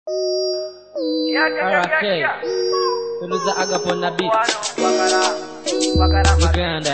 Okay. Tuluza agapo na beat. Uganda.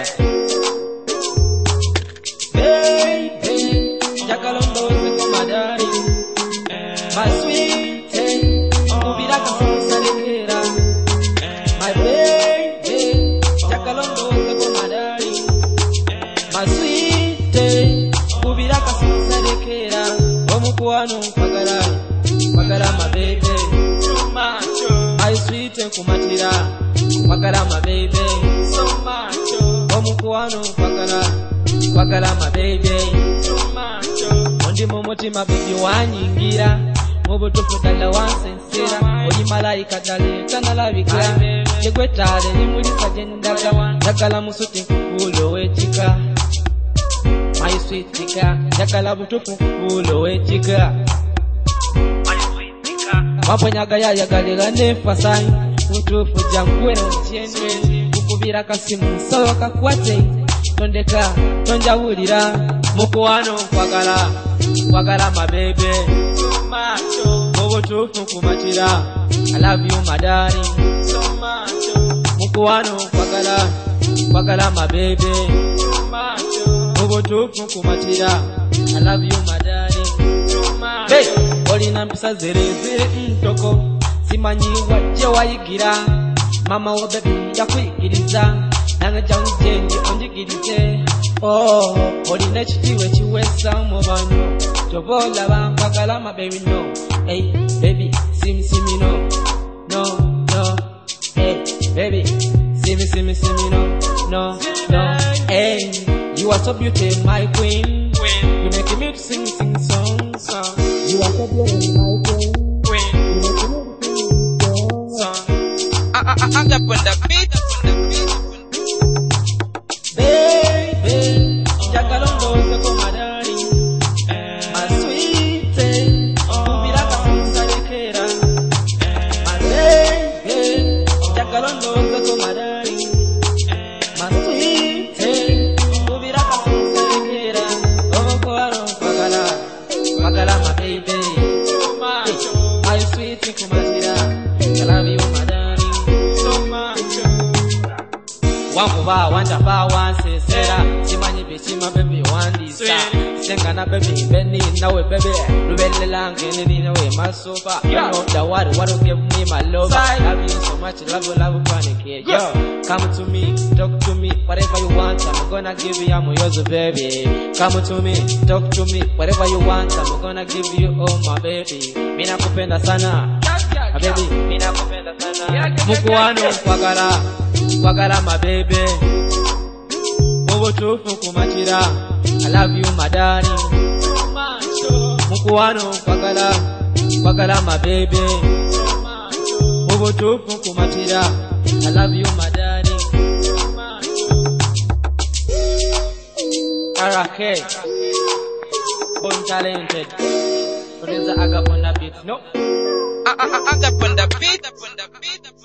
Baby, jakalondoze kwa madari. My sweet, ubira kasalekera. My baby, jakalondoze kwa madari. My sweet, ubira kasalekera. Omukwano kwagala my baby. My sweet kumatira kwagala my baby. So much omukwano kwagala my baby. So much ondi mumutima baby wanyingira mubutufu dala wansensera oli malaika dale tanalabika yegwetale nimulisa jendaga dagala musuti kulo wechika. My sweet chika dagala butufu kulo wechika. Waponyaga yayagalira nefasai utufu jangwera tienwe kukubira kasimu sawa kakwate tondeka tonjawulira mukwano kwagala my baby. So much obutufu kumatira I love you my darling. So much mukwano kwagala my baby. So much obutufu kumatira I love you my darling. So much hey. Olina mpisa zereze ntoko simanyi wajje wayigira mama wa baby yakwigiriza nange janjenje onjigirize. Oh olina ekitiwe kiwesa mu bantu tobola bampagala my baby no. Hey baby see me no hey baby see me no hey you are so beautiful my queen. You make me to sing songs. You are so beautiful, my queen. You make me to sing songs. I'm up on the beat. Baby, jakalondoze kwa madari. My sweet, ubira kasalekera. My baby, jakalondoze kwa madari. My sweet, ubira kasalekera. Kwagala my baby. My sweet kumatira I love you my darling. So much wankuba wanjaba wansesera simanyi bishima baby wandisa sengana baby beni nawe baby lubelela ngene nawe masofa. You know the what give me my love. I love you so much, love chronic here. Yo, come to me, talk to me, whatever you want, I'm gonna give you, I'm yours baby. Come to me, talk to me, whatever you want, I'm gonna give you, oh my baby. Mina kupenda sana, baby, mina kupenda sana. Mukwano kwagala my baby. Obutufu kumatira I love you my darling. Mukwano kwagala my baby. Obutufu kumatira I love you my darling. Arake untalented producer Agap on the beat. No Agap on the beat.